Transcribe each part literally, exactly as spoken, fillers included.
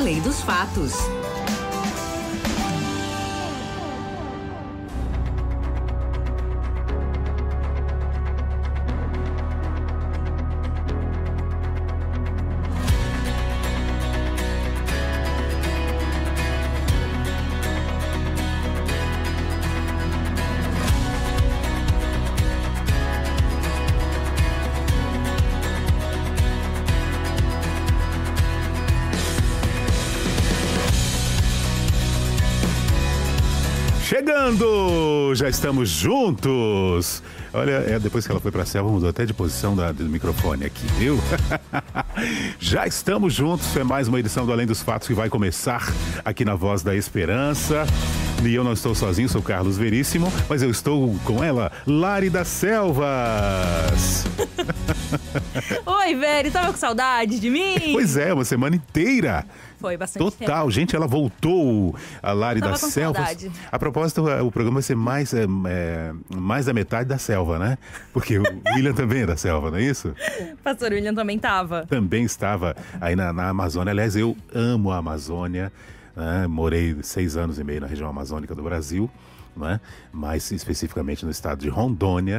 Além dos Fatos. Chegando! Já estamos juntos! Olha, é, depois que ela foi pra selva, mudou até de posição da, do microfone aqui, viu? Já estamos juntos, é mais uma edição do Além dos Fatos que vai começar aqui na Voz da Esperança. E eu não estou sozinho, sou Carlos Veríssimo, mas eu estou com ela, Lari das Selvas. Oi, Veri, tava com saudade de mim? Pois é, uma semana inteira. Foi bastante Total, tempo. Gente, ela voltou, a Lari Tava das com Selvas. saudade. A propósito, o programa vai ser mais, é, é, mais da metade da selva, né? Porque o William também é da selva, não é isso? Pastor William também tava. Também estava aí na, na Amazônia. Aliás, eu amo a Amazônia, né? Morei seis anos e meio na região amazônica do Brasil, né? Mais especificamente no estado de Rondônia.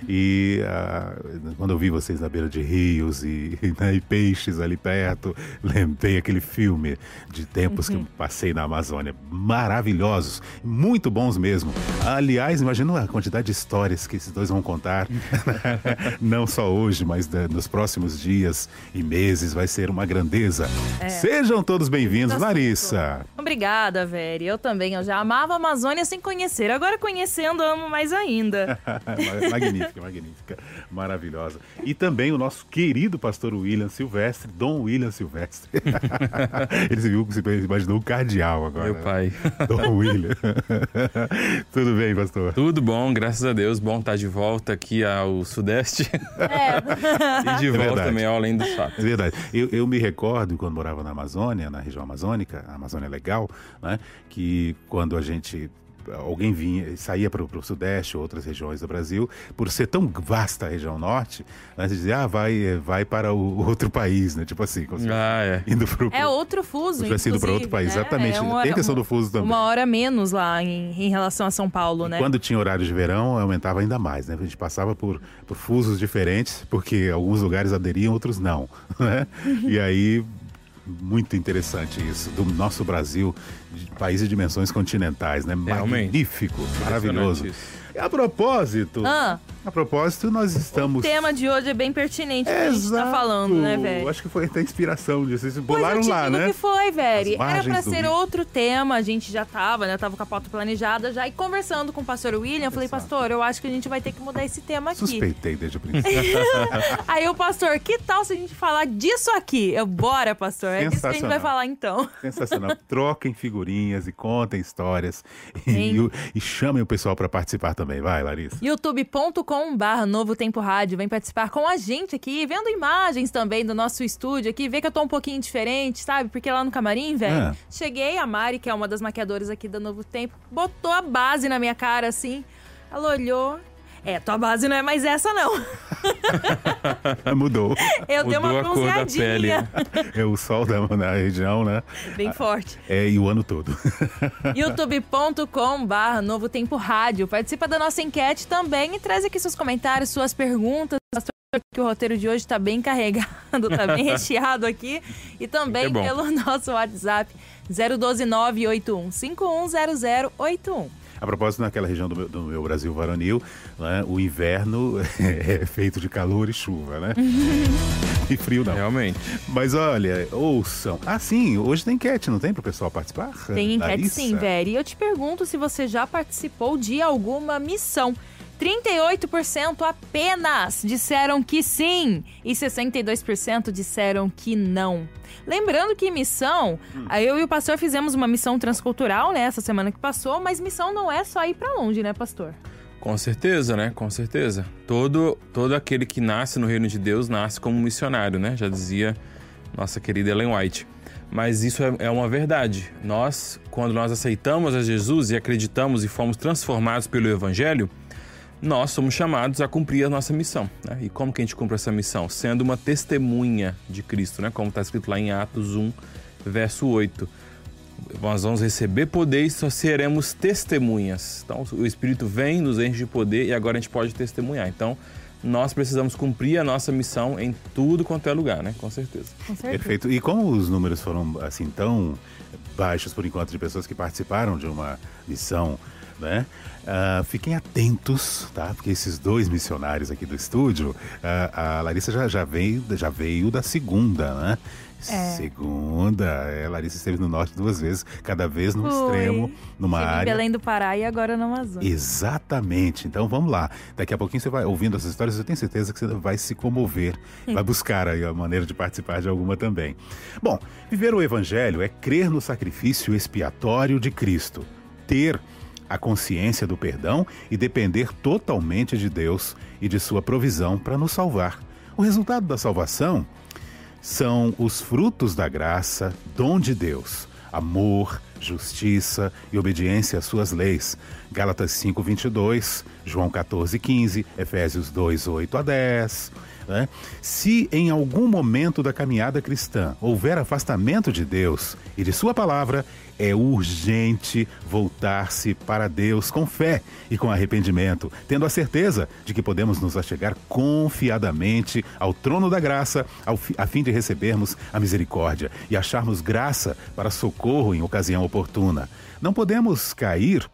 E uh, quando eu vi vocês na beira de rios e, né, e peixes ali perto, lembrei aquele filme de tempos uhum. que eu passei na Amazônia. Maravilhosos, muito bons mesmo. Aliás, imagina a quantidade de histórias que esses dois vão contar. Não só hoje, mas né, nos próximos dias e meses. Vai ser uma grandeza. É. Sejam todos bem-vindos, Larissa. Obrigada, Veri. Eu também, eu já amava a Amazônia sem conhecer. Agora conhecendo, amo mais ainda. Magnífico. Magnífica, maravilhosa. E também o nosso querido pastor William Silvestre, Dom William Silvestre. Ele se viu, se imaginou o cardeal agora. Meu pai. Dom William. Tudo bem, pastor? Tudo bom, graças a Deus. Bom estar de volta aqui ao Sudeste. É. E de é volta verdade. também ao Além dos Fatos. É verdade. Eu, eu me recordo quando morava na Amazônia, na região amazônica, a Amazônia Legal, né, que quando a gente... alguém vinha, saía para o Sudeste ou outras regiões do Brasil, por ser tão vasta a região Norte, né, você dizia, ah, vai, vai para o outro país, né? Tipo assim, como se ah, é. indo pro, é outro fuso, inclusive. Indo para outro país, né? Exatamente. É uma, tem a questão do fuso também. Uma hora menos lá em, em relação a São Paulo, e né? Quando tinha horário de verão, aumentava ainda mais, né? A gente passava por, por fusos diferentes, porque alguns lugares aderiam, outros não, né? E aí... Muito interessante isso, do nosso Brasil, de país de dimensões continentais, né? Realmente. Magnífico, maravilhoso. E a propósito, ah, a propósito, nós estamos... O tema de hoje é bem pertinente, Exato. Que a gente tá falando, né, velho? Acho que foi até a inspiração disso, vocês bolaram pois eu te lá, digo né? que foi, velho. Era pra ser rio. outro tema, a gente já tava, né? Eu tava com a pauta planejada já, e conversando com o pastor William, eu falei, Exato. pastor, eu acho que a gente vai ter que mudar esse tema aqui. Suspeitei desde o princípio. Aí o pastor, que tal se a gente falar disso aqui? Eu, bora, pastor, é disso que a gente vai falar então. Sensacional. Troquem figurinhas e contem histórias e, e, e chamem o pessoal pra participar também. Vai, Larissa. youtube ponto com barra Novo Tempo Rádio. Vem participar com a gente aqui, vendo imagens também do nosso estúdio aqui. Vê que eu tô um pouquinho diferente, sabe? Porque lá no camarim, velho, é. cheguei, a Mari, que é uma das maquiadoras aqui da Novo Tempo, botou a base na minha cara, assim. Ela olhou... É, tua base não é mais essa, não. Mudou. Eu dei uma Mudou a cor da pele. É o sol da, na região, né? Bem forte. É, e o ano todo. youtube ponto com barra Novo Tempo Rádio. Participa da nossa enquete também e traz aqui seus comentários, suas perguntas. Que o roteiro de hoje tá bem carregado, tá bem recheado aqui. E também é pelo nosso WhatsApp zero um dois nove oito um cinco um zero zero oito um. A propósito, naquela região do meu, do meu Brasil varonil, né, o inverno é feito de calor e chuva, né? E frio não. Realmente. Mas olha, ouçam. Ah, sim, hoje tem enquete, não tem pro pessoal participar? Tem enquete Larissa? sim, Veri. E eu te pergunto se você já participou de alguma missão. trinta e oito por cento apenas disseram que sim e sessenta e dois por cento disseram que não. Lembrando que missão, hum. eu e o pastor fizemos uma missão transcultural, né, essa semana que passou, mas missão não é só ir pra longe, né, pastor? Com certeza, né? Com certeza. Todo, todo aquele que nasce no reino de Deus nasce como missionário, né? Já dizia nossa querida Ellen White. Mas isso é, é uma verdade. Nós, quando nós aceitamos a Jesus e acreditamos e fomos transformados pelo Evangelho, nós somos chamados a cumprir a nossa missão, né? E como que a gente cumpre essa missão? Sendo uma testemunha de Cristo, né? Como está escrito lá em Atos um, verso oito. Nós vamos receber poder e só seremos testemunhas. Então, o Espírito vem, nos enche de poder e agora a gente pode testemunhar. Então, nós precisamos cumprir a nossa missão em tudo quanto é lugar, né? Com certeza. Com certeza. Perfeito. E como os números foram assim tão baixos por enquanto de pessoas que participaram de uma missão, né? Uh, fiquem atentos, tá? Porque esses dois missionários aqui do estúdio, uh, a Larissa já, já, veio, já veio da segunda, né? É. Segunda, a Larissa esteve no norte duas vezes, cada vez num Fui. extremo, numa Estive em área. Belém do Pará e agora no Amazonas. Exatamente. Então vamos lá. Daqui a pouquinho você vai ouvindo essas histórias, eu tenho certeza que você vai se comover, vai buscar aí a maneira de participar de alguma também. Bom, viver o Evangelho é crer no sacrifício expiatório de Cristo, ter a consciência do perdão e depender totalmente de Deus e de sua provisão para nos salvar. O resultado da salvação são os frutos da graça, dom de Deus, amor, justiça e obediência às suas leis. Gálatas cinco, vinte e dois, João quatorze, quinze, Efésios dois, oito a dez. Né? Se em algum momento da caminhada cristã houver afastamento de Deus e de sua palavra, é urgente voltar-se para Deus com fé e com arrependimento, tendo a certeza de que podemos nos achegar confiadamente ao trono da graça, ao fi, a fim de recebermos a misericórdia e acharmos graça para socorro em ocasião oportuna. Não podemos cair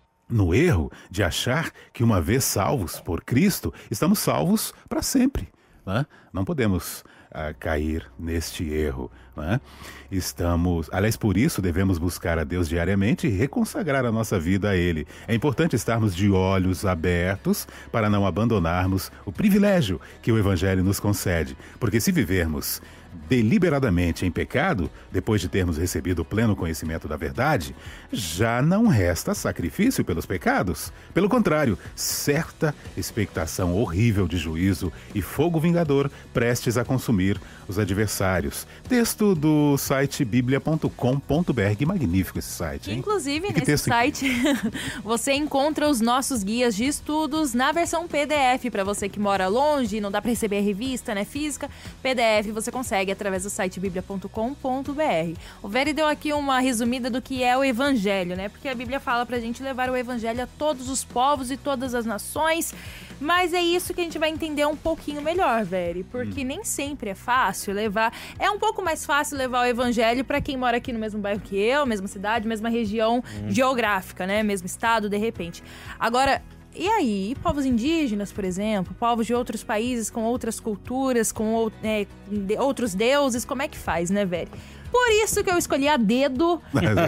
no erro de achar que, uma vez salvos por Cristo, estamos salvos para sempre. Né? Não podemos uh, cair neste erro. Né? Estamos, aliás, por isso devemos buscar a Deus diariamente e reconsagrar a nossa vida a Ele. É importante estarmos de olhos abertos para não abandonarmos o privilégio que o Evangelho nos concede. Porque se vivermos deliberadamente em pecado, depois de termos recebido o pleno conhecimento da verdade, já não resta sacrifício pelos pecados. Pelo contrário, certa expectação horrível de juízo e fogo vingador prestes a consumir os adversários. Texto do site bíblia ponto com ponto b r. Que magnífico esse site, hein? Inclusive, que nesse texto... site, você encontra os nossos guias de estudos na versão P D F. Para você que mora longe, não dá para receber a revista, né, física, P D F você consegue através do site bíblia ponto com ponto b r. O Veri deu aqui uma resumida do que é o Evangelho, né? Porque a Bíblia fala pra gente levar o Evangelho a todos os povos e todas as nações. Mas é isso que a gente vai entender um pouquinho melhor, Veri. Porque hum. nem sempre é fácil levar... É um pouco mais fácil levar o Evangelho pra quem mora aqui no mesmo bairro que eu, mesma cidade, mesma região hum. geográfica, né? Mesmo estado, de repente. Agora... E aí, povos indígenas, por exemplo, povos de outros países com outras culturas, com é, de outros deuses, como é que faz, né, velho? Por isso que eu escolhi a dedo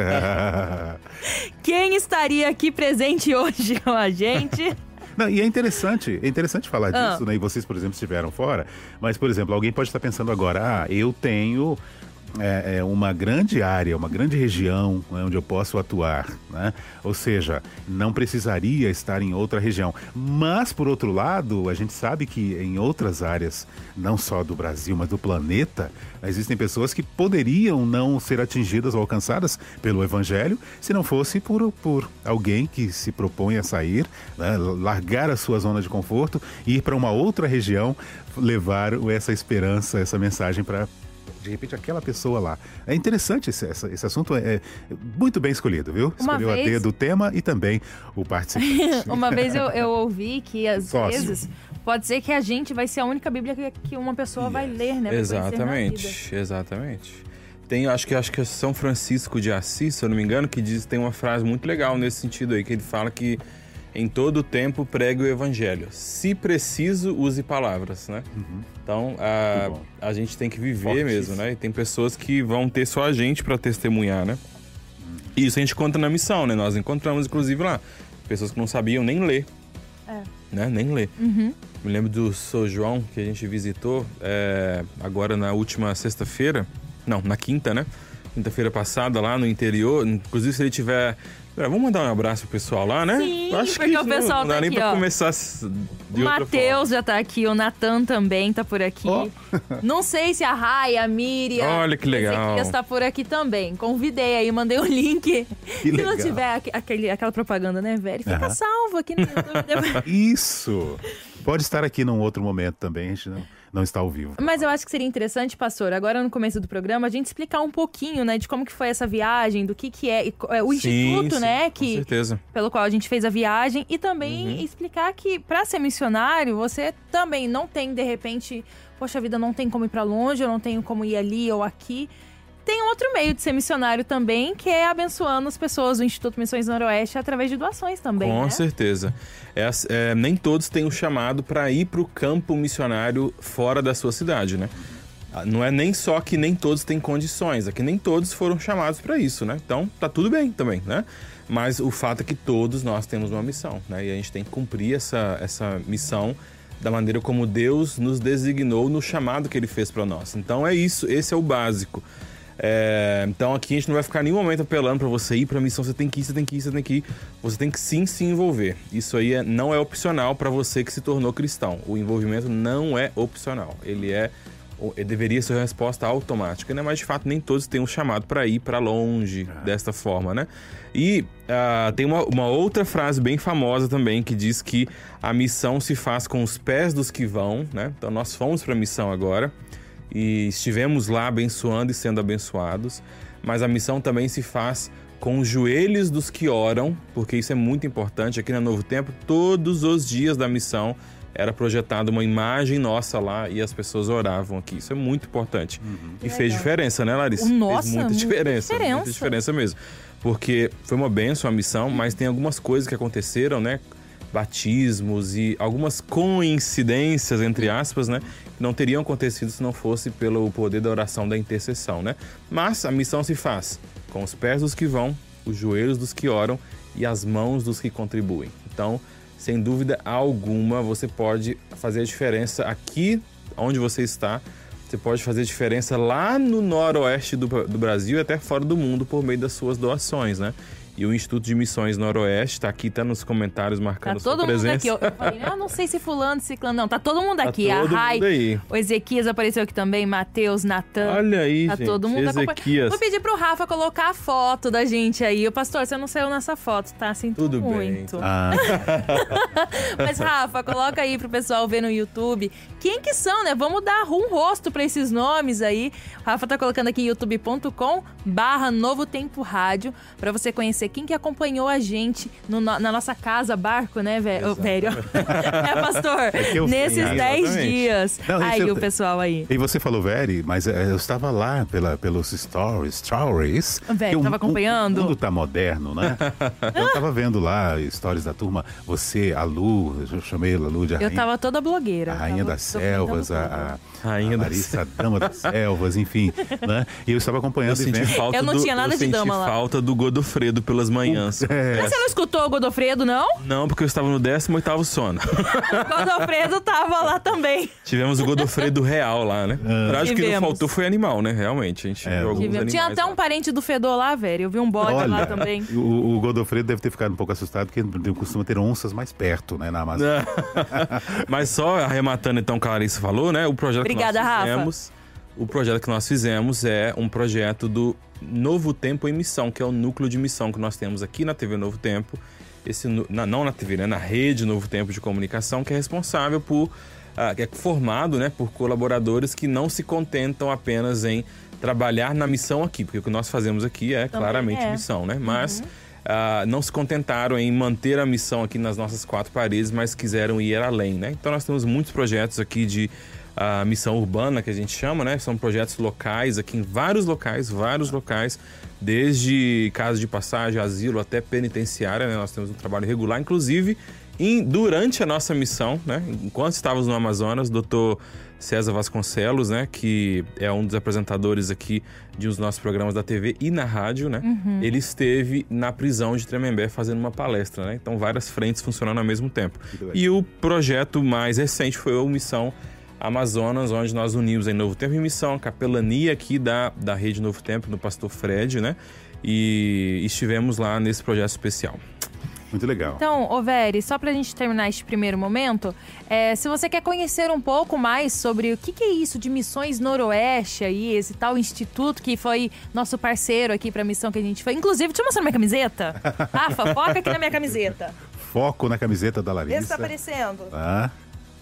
quem estaria aqui presente hoje com a gente. Não, e é interessante, é interessante falar ah. disso, né? E vocês, por exemplo, estiveram fora, mas, por exemplo, alguém pode estar pensando agora, ah, eu tenho... É, é uma grande área, uma grande região, né, onde eu posso atuar, né? Ou seja, não precisaria estar em outra região. Mas, por outro lado, a gente sabe que em outras áreas, não só do Brasil, mas do planeta, existem pessoas que poderiam não ser atingidas ou alcançadas pelo Evangelho se não fosse por, por alguém que se propõe a sair, né, largar a sua zona de conforto e ir para uma outra região, levar essa esperança, essa mensagem para... de repente, aquela pessoa lá. É interessante esse, esse, esse assunto, é, é muito bem escolhido, viu? Uma Escolheu vez... a dedo o tema e também o participante. Uma vez eu, eu ouvi que, às Sócio. vezes, pode ser que a gente vai ser a única Bíblia que, que uma pessoa yes. vai ler, né? Exatamente, exatamente. Tem, acho que, acho que é São Francisco de Assis, se eu não me engano, que diz, tem uma frase muito legal nesse sentido aí, que ele fala que em todo o tempo pregue o Evangelho. Se preciso, use palavras, né? Uhum. Então, a, a gente tem que viver mesmo, né? E tem pessoas que vão ter só a gente para testemunhar, né? Uhum. E isso a gente conta na missão, né? Nós encontramos, inclusive, lá, pessoas que não sabiam nem ler. É. Né? Nem ler. Uhum. Me lembro do São João, que a gente visitou é, agora na última sexta-feira. Não, na quinta, né? Quinta-feira passada, lá no interior. Inclusive, se ele tiver... É, vamos mandar um abraço pro pessoal lá, né? Sim, acho porque que o pessoal não, não dá tá nem aqui, pra ó. começar de o outra Matheus já tá aqui, o Natan também tá por aqui. Oh. Não sei se a Rai, a Miriam... Olha que legal. A está por aqui também. Convidei aí, mandei o um link. Que se legal. não tiver aquele, aquela propaganda, né, velho? Fica uh-huh. salvo aqui no YouTube. Isso! Pode estar aqui num outro momento também, a gente não, não está ao vivo. Mas eu acho que seria interessante, pastor, agora no começo do programa, a gente explicar um pouquinho, né, de como que foi essa viagem, do que que é, o Sim, instituto, sim, né, com que, certeza. pelo qual a gente fez a viagem, e também Uhum. explicar que para ser missionário, você também não tem, de repente, poxa vida, não tem como ir para longe, eu não tenho como ir ali ou aqui. Tem um outro meio de ser missionário também, que é abençoando as pessoas do Instituto Missões Noroeste através de doações também, Com né? certeza. É, é, nem todos têm o chamado para ir para o campo missionário fora da sua cidade, né? Não é nem só que nem todos têm condições, é que nem todos foram chamados para isso, né? Então, tá tudo bem também, né? Mas o fato é que todos nós temos uma missão, né? E a gente tem que cumprir essa, essa missão da maneira como Deus nos designou no chamado que Ele fez para nós. Então, é isso, esse é o básico. É, então aqui a gente não vai ficar em nenhum momento apelando para você ir para a missão, você tem que ir, você tem que ir, você tem que ir. Você tem que sim se envolver. Isso aí é, não é opcional para você que se tornou cristão. O envolvimento não é opcional. Ele é, ele deveria ser uma resposta automática, né? Mas de fato nem todos têm um chamado para ir para longe é. desta forma, né? E uh, tem uma, uma outra frase bem famosa também que diz que a missão se faz com os pés dos que vão, né? Então nós fomos para a missão agora e estivemos lá abençoando e sendo abençoados, mas a missão também se faz com os joelhos dos que oram, porque isso é muito importante. Aqui na Novo Tempo, todos os dias da missão era projetada uma imagem nossa lá e as pessoas oravam aqui. Isso é muito importante. Uhum. E fez diferença, né, Larissa? Nossa, fez muita diferença, diferença. Muita diferença mesmo. Porque foi uma bênção a missão, mas tem algumas coisas que aconteceram, né? Batismos e algumas coincidências, entre aspas, né? Que não teriam acontecido se não fosse pelo poder da oração da intercessão, né? Mas a missão se faz com os pés dos que vão, os joelhos dos que oram e as mãos dos que contribuem. Então, sem dúvida alguma, você pode fazer a diferença aqui onde você está. Você pode fazer a diferença lá no noroeste do, do Brasil e até fora do mundo por meio das suas doações, né? E o Instituto de Missões Noroeste está aqui, está nos comentários marcando tá a sua presença. Tá todo mundo aqui. Eu, eu falei, eu não sei se fulano, ciclano. Não, tá todo mundo aqui. Tá todo a Rai, mundo aí. O Ezequias apareceu aqui também, Matheus, Natan. Olha aí, tá gente. todo mundo Ezequias. Vou pedir pro Rafa colocar a foto da gente aí. O pastor, você não saiu nessa foto, tá? Sinto Tudo muito. bem. Ah. Mas, Rafa, coloca aí pro pessoal ver no YouTube. Quem que são, né? Vamos dar um rosto pra esses nomes aí. O Rafa tá colocando aqui youtube ponto com barra Novo Tempo Rádio, pra você conhecer quem que acompanhou a gente no, na nossa casa, barco, né, velho? Velho. É, pastor? É eu, nesses dez exatamente. dias. Não, aí, eu, o pessoal aí. E você falou, Veri, mas é, eu estava lá pela, pelos stories, stories. Velho, tava acompanhando? O mundo tá moderno, né? Eu tava vendo lá stories da turma, você, a Lu, eu chamei a Lu de a Eu rainha, tava toda blogueira. a rainha tava das selvas, a, a, Rainha a das Larissa, a dama das selvas, enfim, né? E eu estava acompanhando Eu e senti vendo. falta Eu não do, tinha nada eu de senti dama lá. falta do Godofredo pelas manhãs. É. Mas você não escutou o Godofredo, não? Não, porque eu estava no décimo oitavo sono. O Godofredo tava lá também. Tivemos o Godofredo real lá, né? Ah. Acho que não Tivemos. faltou foi animal, né? Realmente, a gente É, viu alguns Tivemos. animais Tinha até lá. um parente do Fedor lá, velho. Eu vi um bode lá Olha, também. o, o Godofredo deve ter ficado um pouco assustado, porque ele costuma ter onças mais perto, né, na Amazônia. Mas só arrematando então o que a Larissa falou, né? O projeto Obrigada, que nós Rafa. fizemos, o projeto que nós fizemos é um projeto do Novo Tempo em Missão, que é o núcleo de missão que nós temos aqui na T V Novo Tempo. Esse, na, não na T V, né? Na rede Novo Tempo de Comunicação, que é responsável por... Uh, que é formado, né, por colaboradores que não se contentam apenas em trabalhar na missão aqui, porque o que nós fazemos aqui é Também claramente é. missão, né? Mas uhum. uh, não se contentaram em manter a missão aqui nas nossas quatro paredes, mas quiseram ir além, né? Então nós temos muitos projetos aqui de uh, missão urbana, que a gente chama, né? São projetos locais aqui em vários locais, vários locais, desde casa de passagem, asilo até penitenciária, né? Nós temos um trabalho regular, inclusive em, durante a nossa missão, né? Enquanto estávamos no Amazonas, o doutor César Vasconcelos, né, que é um dos apresentadores aqui de um dos nossos programas da T V e na rádio, né, Uhum. ele esteve na prisão de Tremembé fazendo uma palestra, né, então várias frentes funcionando ao mesmo tempo. E o projeto mais recente foi a Missão Amazonas, onde nós unimos em Novo Tempo e Missão, a capelania aqui da, da Rede Novo Tempo, do pastor Fred, né, e estivemos lá nesse projeto especial. Muito legal. Então, ô Veri, só pra gente terminar este primeiro momento, é, se você quer conhecer um pouco mais sobre o que, que é isso de Missões Noroeste aí, esse tal instituto que foi nosso parceiro aqui pra missão que a gente foi. Inclusive, deixa eu mostrar minha camiseta. Rafa, foca aqui na minha camiseta. Foco na camiseta da Larissa. Esse tá aparecendo. Ah,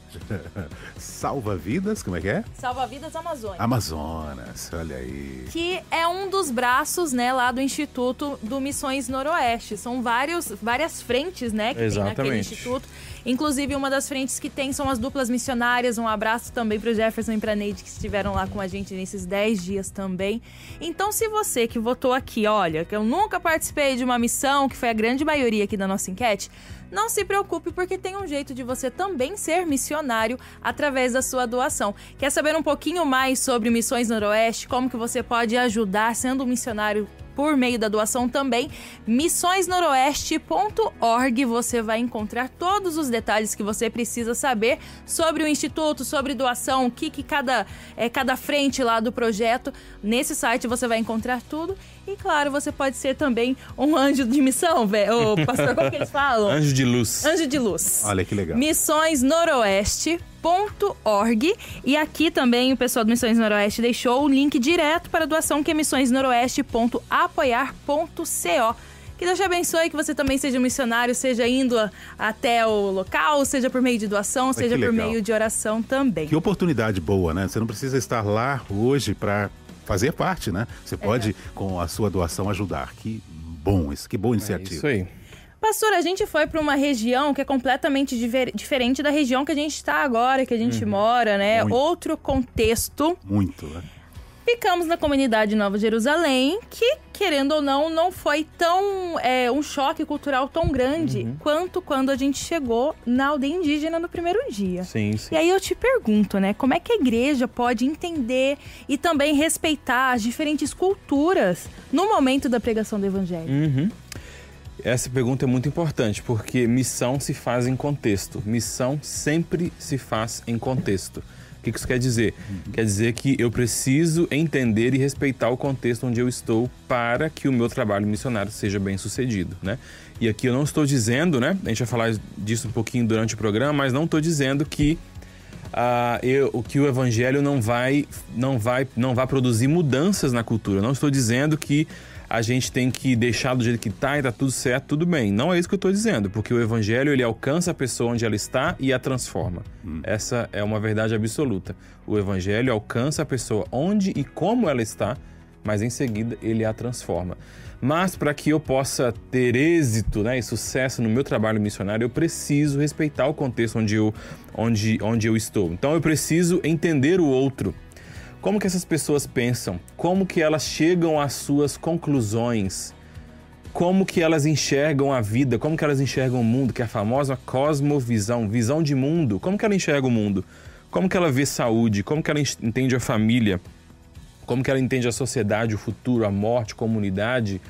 Salva Vidas, como é que é? Salva Vidas Amazônia. Amazonas, olha aí. Que é um dos braços, né, lá do Instituto do Missões Noroeste. São vários, várias frentes, né, que Exatamente. tem naquele instituto. Inclusive, uma das frentes que tem são as duplas missionárias. Um abraço também para o Jefferson e para a Neide, que estiveram lá com a gente nesses dez dias também. Então, se você que votou aqui, olha, que eu nunca participei de uma missão, que foi a grande maioria aqui da nossa enquete, não se preocupe, porque tem um jeito de você também ser missionário através da sua doação. Quer saber um pouquinho mais sobre Missões Noroeste, como que você pode ajudar sendo um missionário por meio da doação também? missões noroeste ponto org, você vai encontrar todos os detalhes que você precisa saber sobre o Instituto, sobre doação, o que, que cada, é, cada frente lá do projeto. Nesse site você vai encontrar tudo. E claro, você pode ser também um anjo de missão, velho. Ô, pastor, como que eles falam? Anjo de luz. Anjo de luz. Olha que legal. missões noroeste ponto org. E aqui também o pessoal do Missões Noroeste deixou o link direto para a doação, que é missões noroeste ponto apoiar ponto co. Que Deus te abençoe, que você também seja um missionário, seja indo a, até o local, seja por meio de doação, Ai, seja que por legal. meio de oração também. Que oportunidade boa, né? Você não precisa estar lá hoje para fazer parte, né? Você pode, com a sua doação, ajudar. Que bom isso, que boa É iniciativa. isso aí. Pastor, a gente foi para uma região que é completamente diver- diferente da região que a gente está agora, que a gente mora, né? Muito. Outro contexto. Muito, né? Ficamos na comunidade Nova Jerusalém, que, querendo ou não, não foi tão é, um choque cultural tão grande quanto quando a gente chegou na aldeia indígena no primeiro dia. Sim, sim. E aí eu te pergunto, né, como é que a igreja pode entender e também respeitar as diferentes culturas no momento da pregação do evangelho? Uhum. Essa pergunta é muito importante, porque missão se faz em contexto. Missão sempre se faz em contexto. O que isso quer dizer? Uhum. Quer dizer que eu preciso entender e respeitar o contexto onde eu estou para que o meu trabalho missionário seja bem sucedido, né? E aqui eu não estou dizendo, né? A gente vai falar disso um pouquinho durante o programa, mas não estou dizendo que Uh, eu, que o evangelho não vai, não, vai, não vai produzir mudanças na cultura. Não estou dizendo que a gente tem que deixar do jeito que está e tá tudo certo, tudo bem. Não é isso que eu estou dizendo, porque o evangelho ele alcança a pessoa onde ela está e a transforma. Hum. Essa é uma verdade absoluta. O evangelho alcança a pessoa onde e como ela está, mas em seguida ele a transforma. Mas para que eu possa ter êxito, né, e sucesso no meu trabalho missionário, eu preciso respeitar o contexto onde eu, onde, onde eu estou. Então eu preciso entender o outro. Como que essas pessoas pensam? Como que elas chegam às suas conclusões? Como que elas enxergam a vida? Como que elas enxergam o mundo? Que é a famosa cosmovisão, visão de mundo. Como que ela enxerga o mundo? Como que ela vê saúde? Como que ela entende a família? Como que ela entende a sociedade, o futuro, a morte, comunidade,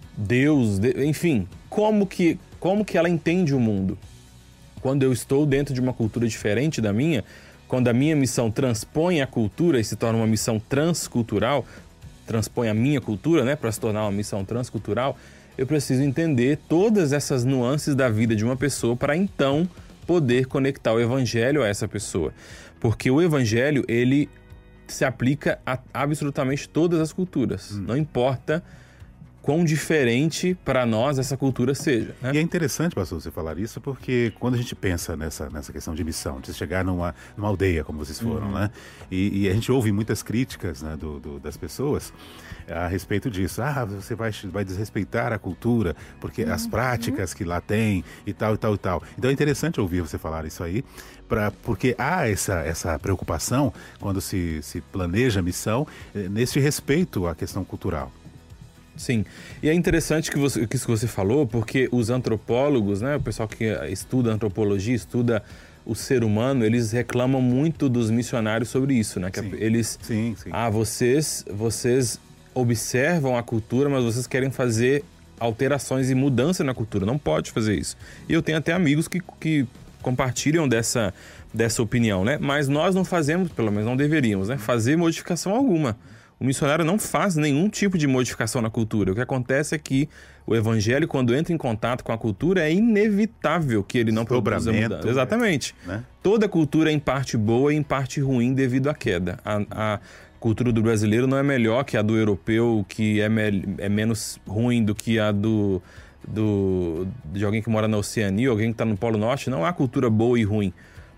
Deus, enfim, como que, como que ela entende o mundo? Quando eu estou dentro de uma cultura diferente da minha, quando a minha missão transpõe a cultura e se torna uma missão transcultural, transpõe a minha cultura, né, para se tornar uma missão transcultural, eu preciso entender todas essas nuances da vida de uma pessoa para então poder conectar o evangelho a essa pessoa. Porque o evangelho, ele se aplica a absolutamente todas as culturas. Hum. Não importa quão diferente para nós essa cultura seja, né? E é interessante, pastor, você falar isso, porque quando a gente pensa nessa, nessa questão de missão, de chegar numa, numa aldeia, como vocês foram, uhum. né? E, e a gente ouve muitas críticas, né, do, do, das pessoas a respeito disso. Ah, você vai, vai desrespeitar a cultura, porque uhum. as práticas que lá tem e tal, e tal, e tal. Então é interessante ouvir você falar isso aí, pra, porque há essa, essa preocupação quando se, se planeja a missão, nesse respeito à questão cultural. Sim, e é interessante que, você, que isso que você falou, porque os antropólogos, né, o pessoal que estuda antropologia, estuda o ser humano, eles reclamam muito dos missionários sobre isso, né? Que sim. eles, sim, sim. ah, vocês, vocês observam a cultura, mas vocês querem fazer alterações e mudança na cultura. Não pode fazer isso. E eu tenho até amigos que, que compartilham dessa, dessa opinião, né? Mas nós não fazemos, pelo menos não deveríamos, né, fazer modificação alguma. O missionário não faz nenhum tipo de modificação na cultura. O que acontece é que o evangelho, quando entra em contato com a cultura, é inevitável que ele não produza mudança. Exatamente. Né? Toda cultura é em parte boa e em parte ruim devido à queda. A, a cultura do brasileiro não é melhor que a do europeu, que é, me, é menos ruim do que a do, do, de alguém que mora na Oceania, alguém que está no Polo Norte. Não há cultura boa e ruim.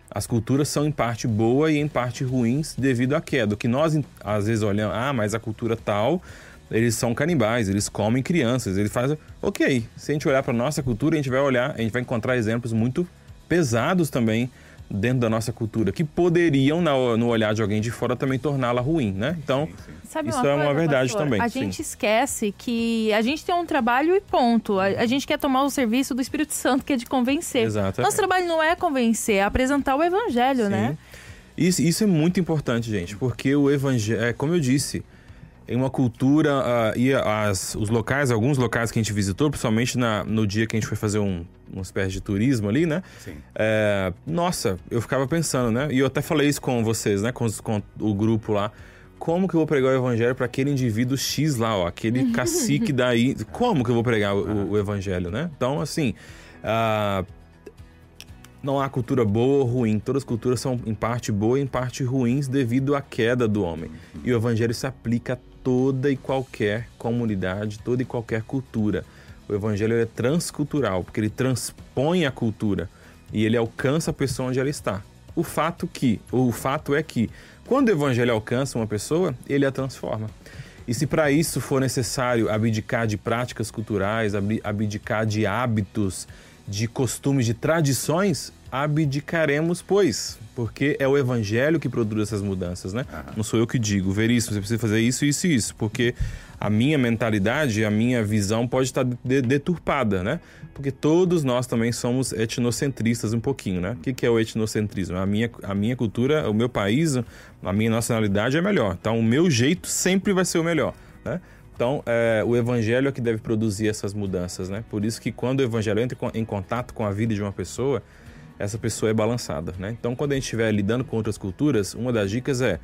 As culturas são em parte boa e em parte ruins devido à queda. O que nós, às vezes, olhamos, ah, mas a cultura tal, eles são canibais, eles comem crianças, eles fazem... Ok, se a gente olhar para a nossa cultura, a gente vai olhar, a gente vai encontrar exemplos muito pesados também dentro da nossa cultura, que poderiam, no olhar de alguém de fora, também torná-la ruim, né? Então, sim, sim. Sabe isso uma é coisa, uma verdade pastor? também. A sim. gente esquece que a gente tem um trabalho e ponto. A, a gente quer tomar o serviço do Espírito Santo, que é de convencer. Exatamente. Nosso trabalho não é convencer, é apresentar o evangelho, sim. né? Isso, isso é muito importante, gente, porque o evangelho, é, como eu disse, em uma cultura, uh, e as, os locais, alguns locais que a gente visitou, principalmente na, no dia que a gente foi fazer um, uma espécie de turismo ali, né? Sim. É, nossa, eu ficava pensando, né? E eu até falei isso com vocês, né? Com, os, com o grupo lá. Como que eu vou pregar o evangelho para aquele indivíduo X lá, ó? Aquele cacique daí. Como que eu vou pregar o, o evangelho, né? Então, assim... Uh, não há cultura boa ou ruim. Todas as culturas são em parte boas e em parte ruins devido à queda do homem. E o evangelho se aplica a toda e qualquer comunidade, toda e qualquer cultura. O evangelho é transcultural, porque ele transpõe a cultura e ele alcança a pessoa onde ela está. O fato, que, o fato é que, quando o evangelho alcança uma pessoa, ele a transforma. E se para isso for necessário abdicar de práticas culturais, abdicar de hábitos, de costumes, de tradições, abdicaremos, pois, porque é o evangelho que produz essas mudanças, né? Uhum. Não sou eu que digo, Veríssimo, você precisa fazer isso, isso e isso, porque a minha mentalidade, a minha visão pode estar de- deturpada, né? Porque todos nós também somos etnocentristas um pouquinho, né? O que, que é o etnocentrismo? A minha, a minha cultura, o meu país, a minha nacionalidade é melhor, então o meu jeito sempre vai ser o melhor, né? Então, é, o evangelho é que deve produzir essas mudanças, né? Por isso que quando o evangelho entra em contato com a vida de uma pessoa, essa pessoa é balançada, né? Então, quando a gente estiver lidando com outras culturas, uma das dicas é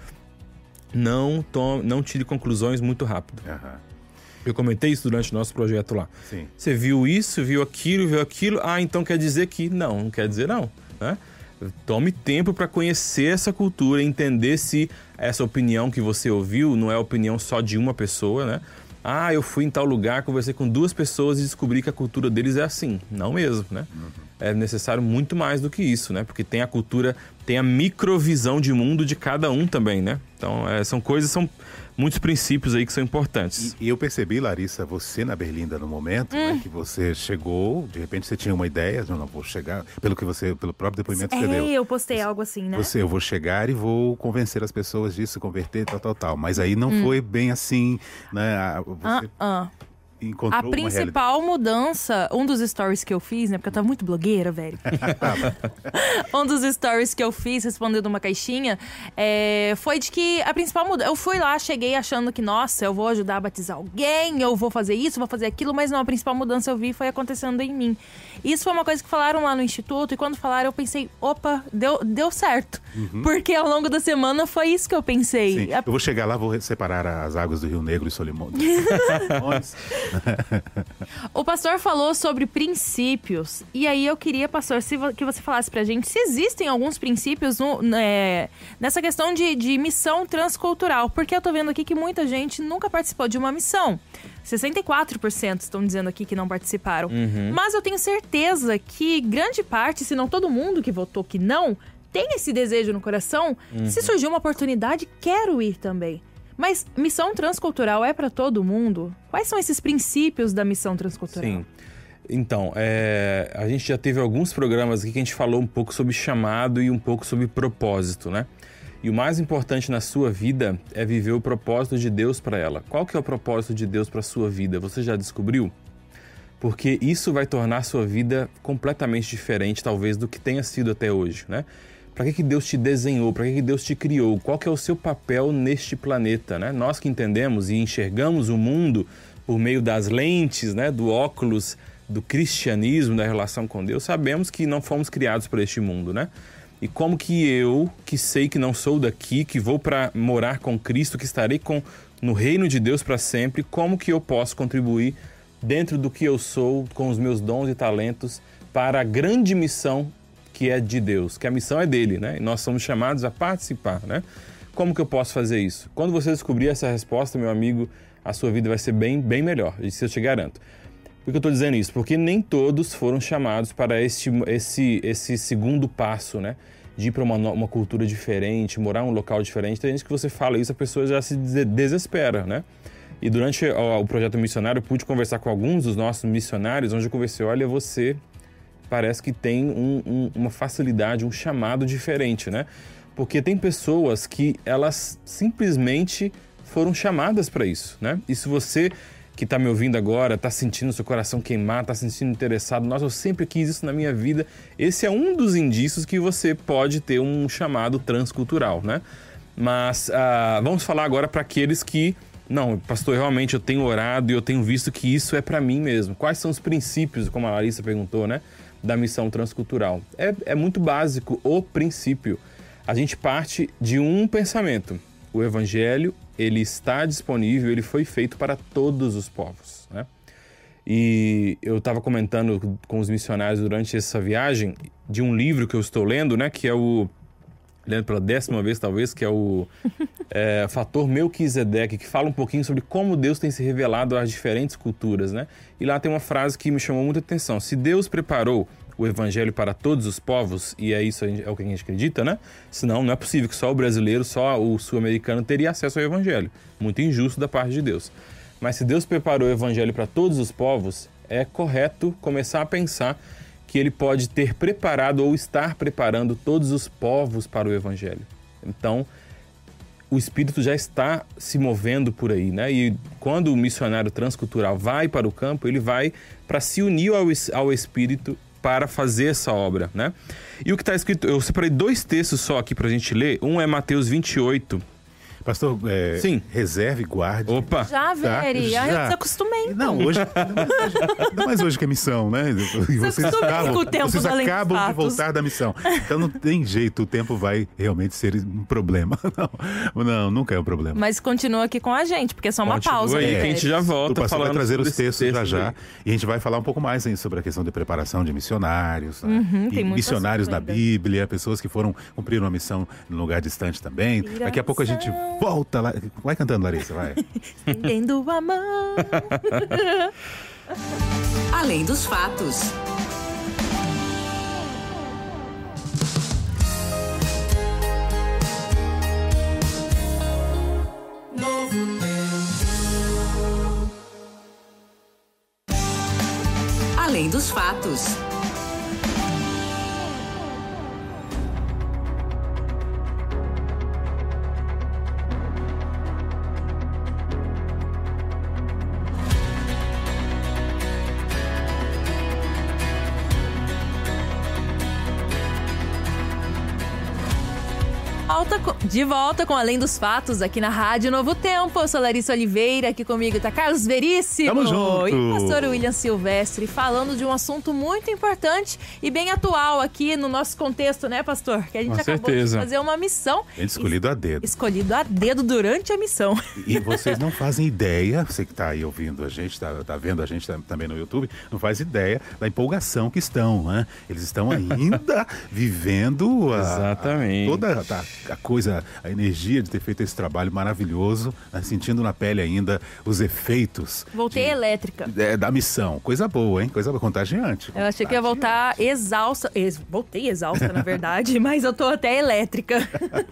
não, tome, não tire conclusões muito rápido. Uhum. Eu comentei isso durante o nosso projeto lá. Sim. Você viu isso, viu aquilo, viu aquilo, ah, então quer dizer que... Não, não quer dizer não, né? Tome tempo para conhecer essa cultura, entender se essa opinião que você ouviu não é a opinião só de uma pessoa, né? Ah, eu fui em tal lugar, conversei com duas pessoas e descobri que a cultura deles é assim. Não mesmo, né? Uhum. É necessário muito mais do que isso, né? Porque tem a cultura, tem a microvisão de mundo de cada um também, né? Então, é, são coisas, são muitos princípios aí que são importantes. E, e eu percebi, Larissa, você na Berlinda no momento, hum. né, que você chegou, de repente você tinha uma ideia, não, não vou chegar, pelo que você, pelo próprio depoimento que é, você deu. eu postei algo assim, né? Você, eu vou chegar e vou convencer as pessoas disso, converter, tal, tal, tal. Mas aí não hum. foi bem assim, né? Você... Ah, ah. encontrou a principal uma mudança, um dos stories que eu fiz, né? Porque eu tava muito blogueira, velho. um dos stories que eu fiz, respondendo uma caixinha, é, foi de que a principal mudança... Eu fui lá, cheguei achando que, nossa, eu vou ajudar a batizar alguém, eu vou fazer isso, vou fazer aquilo, mas não, a principal mudança eu vi foi acontecendo em mim. Isso foi uma coisa que falaram lá no Instituto, e quando falaram eu pensei, opa, deu, deu certo. Uhum. Porque ao longo da semana foi isso que eu pensei. Sim. A... Eu vou chegar lá, vou separar as águas do Rio Negro e Solimões. O pastor falou sobre princípios. E aí eu queria, pastor, se vo- que você falasse pra gente se existem alguns princípios no, né, nessa questão de, de missão transcultural. Porque eu tô vendo aqui que muita gente nunca participou de uma missão. sessenta e quatro por cento estão dizendo aqui que não participaram. Uhum. Mas eu tenho certeza que grande parte, se não todo mundo que votou que não, tem esse desejo no coração. Uhum. Se surgir uma oportunidade, quero ir também. Mas missão transcultural é para todo mundo? Quais são esses princípios da missão transcultural? Sim. Então, é, a gente já teve alguns programas aqui que a gente falou um pouco sobre chamado e um pouco sobre propósito, né? E o mais importante na sua vida é viver o propósito de Deus para ela. Qual que é o propósito de Deus para a sua vida? Você já descobriu? Porque isso vai tornar a sua vida completamente diferente, talvez, do que tenha sido até hoje, né? Para que que Deus te desenhou? Para que que Deus te criou? Qual que é o seu papel neste planeta, né? Nós que entendemos e enxergamos o mundo por meio das lentes, né, do óculos do cristianismo, da relação com Deus, sabemos que não fomos criados para este mundo, né? E como que eu, que sei que não sou daqui, que vou para morar com Cristo, que estarei com, no reino de Deus para sempre, como que eu posso contribuir dentro do que eu sou, com os meus dons e talentos, para a grande missão que é de Deus, que a missão é dele, né? E nós somos chamados a participar, né? Como que eu posso fazer isso? Quando você descobrir essa resposta, meu amigo, a sua vida vai ser bem, bem melhor, isso eu te garanto. Por que eu estou dizendo isso? Porque nem todos foram chamados para este, esse, esse segundo passo, né? de ir para uma, uma cultura diferente, morar em um local diferente. Tem gente que você fala isso, a pessoa já se desespera, né? E durante o, o projeto missionário, eu pude conversar com alguns dos nossos missionários, onde eu conversei, olha, você parece que tem um, um, uma facilidade, um chamado diferente, né? Porque tem pessoas que elas simplesmente foram chamadas para isso, né? E se você que está me ouvindo agora, está sentindo seu coração queimar, está se sentindo interessado, nossa, eu sempre quis isso na minha vida, esse é um dos indícios que você pode ter um chamado transcultural, né? Mas uh, vamos falar agora para aqueles que, não, pastor, realmente eu tenho orado e eu tenho visto que isso é para mim mesmo. Quais são os princípios, como a Larissa perguntou, né, da missão transcultural? É, é muito básico o princípio. A gente parte de um pensamento. O evangelho, ele está disponível, ele foi feito para todos os povos, né? E eu estava comentando com os missionários durante essa viagem de um livro que eu estou lendo, né? Que é o... lendo pela décima vez, talvez, que é o é, Fator Melquisedeque, que fala um pouquinho sobre como Deus tem se revelado às diferentes culturas, né? E lá tem uma frase que me chamou muita atenção. Se Deus preparou o evangelho para todos os povos, e é isso é o que a gente acredita, né? Senão não é possível que só o brasileiro, só o sul-americano teria acesso ao evangelho. Muito injusto da parte de Deus. Mas se Deus preparou o evangelho para todos os povos, é correto começar a pensar que ele pode ter preparado ou estar preparando todos os povos para o evangelho. Então, o Espírito já está se movendo por aí, né? E quando o missionário transcultural vai para o campo, ele vai para se unir ao, ao Espírito para fazer essa obra, né? E o que está escrito, eu separei dois textos só aqui para a gente ler. Um é Mateus vinte e oito. Pastor, é, Sim. reserve e guarde. Opa! Já, Veri, Já. eu desacostumei. Não, hoje, ainda mais hoje que é missão, né? E vocês acabam, com o tempo vocês do Além dos acabam de Fatos. voltar da missão. Então não tem jeito, o tempo vai realmente ser um problema. Não, não nunca é um problema. Mas continua aqui com a gente, porque é só uma Continua pausa. aí, né, que a Veri? gente já volta O pastor falando vai trazer sobre os textos esses já já. aí. E a gente vai falar um pouco mais aí sobre a questão de preparação de missionários. Né? Uhum, e tem muito missionários assunto na ainda. Bíblia, pessoas que foram cumprir uma missão num lugar distante também. Daqui a pouco a gente volta lá. Vai cantando, Larissa, vai. Estendendo a mão. Além dos fatos. Além dos fatos. Volta com- De volta com Além dos Fatos, aqui na Rádio Novo Tempo. Eu sou Larissa Oliveira, aqui comigo tá Carlos Veríssimo. Tamo junto. E pastor William Silvestre, falando de um assunto muito importante e bem atual aqui no nosso contexto, né, pastor? Que a gente Com acabou certeza. de fazer uma missão. Gente escolhido a dedo. Escolhido a dedo durante a missão. E vocês não fazem ideia, você que está aí ouvindo a gente, está tá vendo a gente tá- também no YouTube, não faz ideia da empolgação que estão, né? Eles estão ainda vivendo a, Exatamente. a- toda a, a coisa, a energia de ter feito esse trabalho maravilhoso, né? Sentindo na pele ainda os efeitos Voltei de- elétrica. é, da missão. Coisa boa, hein? Coisa boa, contagiante. Eu achei que ia voltar exausta. Ex- Voltei exausta, na verdade, mas eu tô até elétrica.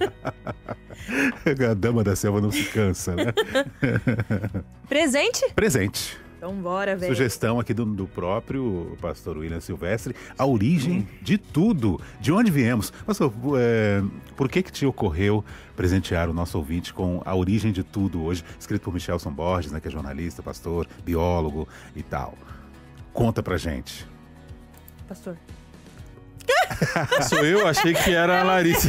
A dama da selva não se cansa, né? Presente? Presente. Então bora, velho. Sugestão aqui do, do próprio pastor William Silvestre, a origem de tudo, de onde viemos. Pastor, é, por que que te ocorreu presentear o nosso ouvinte com a origem de tudo hoje, escrito por Michelson Borges, né, que é jornalista, pastor, biólogo e tal? Conta pra gente. Pastor. Sou eu? Achei que era a Larissa.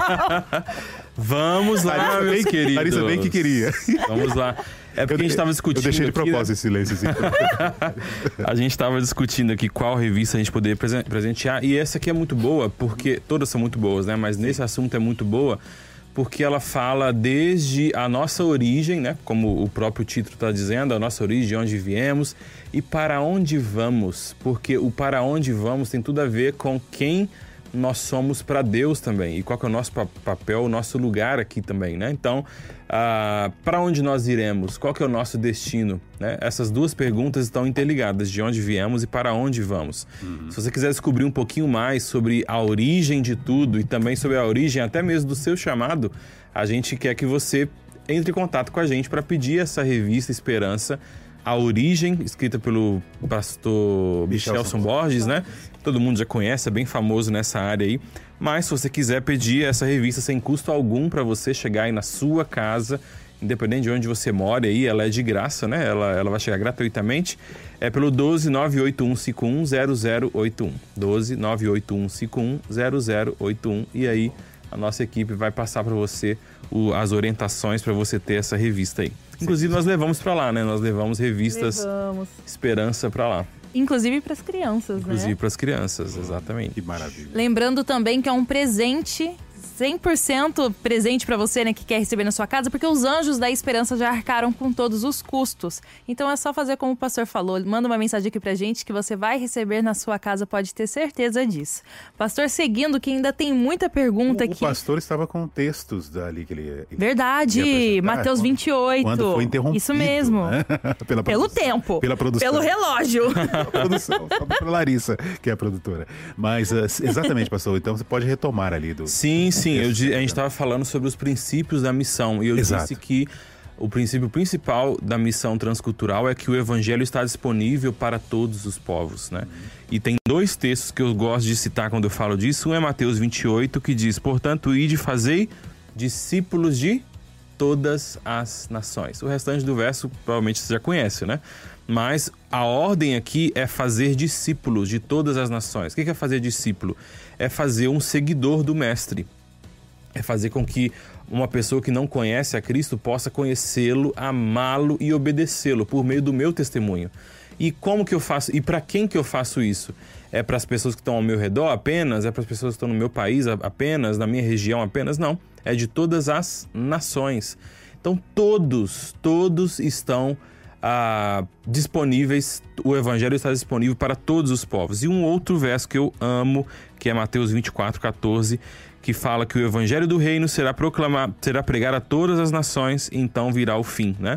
Vamos lá, Larissa meus bem- queridos. Larissa bem que queria. Vamos lá. É porque a gente estava discutindo. Eu deixei de aqui, né? propósito esse silêncio. Assim. A gente estava discutindo aqui qual revista a gente poderia presen- presentear. E essa aqui é muito boa, porque todas são muito boas, né? Mas nesse assunto é muito boa, porque ela fala desde a nossa origem, né? Como o próprio título está dizendo, a nossa origem, de onde viemos e para onde vamos. Porque o para onde vamos tem tudo a ver com quem nós somos para Deus também. E qual que é o nosso pa- papel, o nosso lugar aqui também, né? Então, ah, para onde nós iremos? Qual que é o nosso destino? Né? Essas duas perguntas estão interligadas, de onde viemos e para onde vamos. Uhum. Se você quiser descobrir um pouquinho mais sobre a origem de tudo e também sobre a origem até mesmo do seu chamado, a gente quer que você entre em contato com a gente para pedir essa revista Esperança, A Origem, escrita pelo pastor Michelson Borges, né? Todo mundo já conhece, é bem famoso nessa área aí. Mas se você quiser pedir essa revista sem custo algum para você chegar aí na sua casa, independente de onde você mora aí, ela é de graça, né? Ela, ela vai chegar gratuitamente. É pelo doze, nove oito um cinco um, zero zero oito um. doze, nove oito um cinco um, zero zero oito um. E aí a nossa equipe vai passar para você o, as orientações para você ter essa revista aí. Inclusive, nós levamos para lá, né? Nós levamos revistas Levamos. Esperança para lá. Inclusive para as crianças, Inclusive né? para as crianças, exatamente. Que maravilha. Lembrando também que é um presente, cem por cento presente para você, né, que quer receber na sua casa, porque os Anjos da Esperança já arcaram com todos os custos. Então é só fazer como o pastor falou, manda uma mensagem aqui pra gente que você vai receber na sua casa, pode ter certeza disso. Pastor, seguindo, que ainda tem muita pergunta O, aqui. o pastor estava com textos dali que ele... ele Verdade, ia apresentar. Mateus Quando- vinte e oito. Quando foi interrompido. Isso mesmo. Né? Pela Pelo produção. tempo. Pela produção. Pelo relógio. Pela produção. Só pela Larissa, que é a produtora. Mas, uh, exatamente, pastor. Então você pode retomar ali do... Sim, sim. Eu, di- a gente tá estava falando sobre os princípios da missão. E eu Exato. disse que o princípio principal da missão transcultural é que o evangelho está disponível para todos os povos, né? E tem dois textos que eu gosto de citar quando eu falo disso. Um é Mateus vinte e oito, que diz: portanto, ide e fazei discípulos de todas as nações. O restante do verso provavelmente você já conhece, né? Mas a ordem aqui é fazer discípulos de todas as nações. O que é fazer discípulo? É fazer um seguidor do mestre. É fazer com que uma pessoa que não conhece a Cristo possa conhecê-lo, amá-lo e obedecê-lo por meio do meu testemunho. E como que eu faço? E para quem que eu faço isso? É para as pessoas que estão ao meu redor apenas? É para as pessoas que estão no meu país apenas? Na minha região apenas? Não. É de todas as nações. Então todos, todos estão ah, disponíveis, o evangelho está disponível para todos os povos. E um outro verso que eu amo, que é Mateus vinte e quatro, catorze, que fala que o evangelho do reino será proclamar, será pregar a todas as nações, e então virá o fim, né?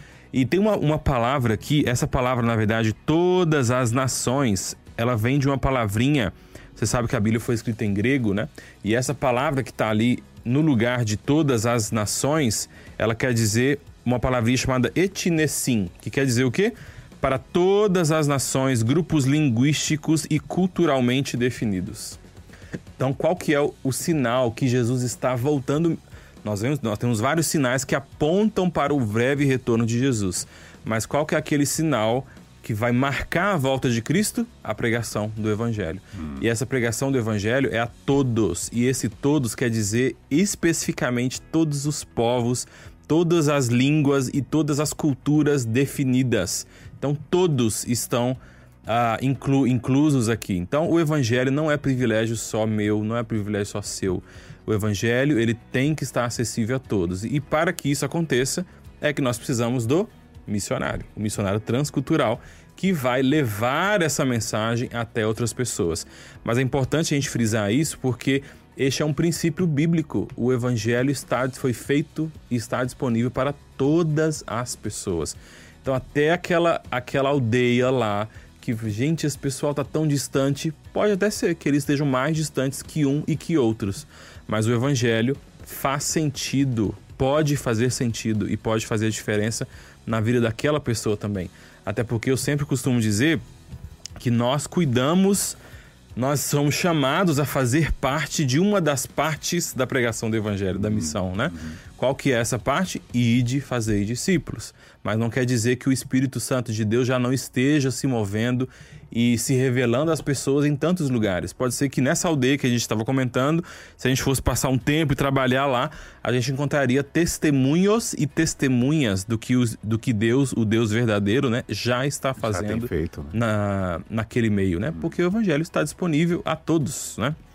E tem uma, uma palavra aqui, essa palavra, na verdade, todas as nações, ela vem de uma palavrinha, você sabe que a Bíblia foi escrita em grego, né? E essa palavra que está ali no lugar de todas as nações, ela quer dizer uma palavrinha chamada etnesim, que quer dizer o quê? Para todas as nações, grupos linguísticos e culturalmente definidos. Então, qual que é o, o sinal que Jesus está voltando? Nós, vemos, nós temos vários sinais que apontam para o breve retorno de Jesus. Mas qual que é aquele sinal que vai marcar a volta de Cristo? A pregação do Evangelho. Hum. E essa pregação do Evangelho é a todos. E esse todos quer dizer especificamente todos os povos, todas as línguas e todas as culturas definidas. Então, todos estão Ah, inclu, inclusos aqui. Então, o evangelho não é privilégio só meu, não é privilégio só seu. O evangelho, ele tem que estar acessível a todos. E para que isso aconteça, é que nós precisamos do missionário, o missionário transcultural, que vai levar essa mensagem até outras pessoas. Mas é importante a gente frisar isso porque este é um princípio bíblico. O evangelho está, foi feito e está disponível para todas as pessoas. Então, até aquela, aquela aldeia lá, que, gente, esse pessoal está tão distante, pode até ser que eles estejam mais distantes que um e que outros, mas o evangelho faz sentido, pode fazer sentido e pode fazer a diferença na vida daquela pessoa também. Até porque eu sempre costumo dizer que nós cuidamos, nós somos chamados a fazer parte de uma das partes da pregação do evangelho, da missão, né? Qual que é essa parte? Ide, fazei discípulos. Mas não quer dizer que o Espírito Santo de Deus já não esteja se movendo e se revelando às pessoas em tantos lugares. Pode ser que nessa aldeia que a gente estava comentando, se a gente fosse passar um tempo e trabalhar lá, a gente encontraria testemunhos e testemunhas do que, os, do que Deus, o Deus verdadeiro, né, já está fazendo já tem feito, né? na, naquele meio, né? Porque o evangelho está disponível a todos, né?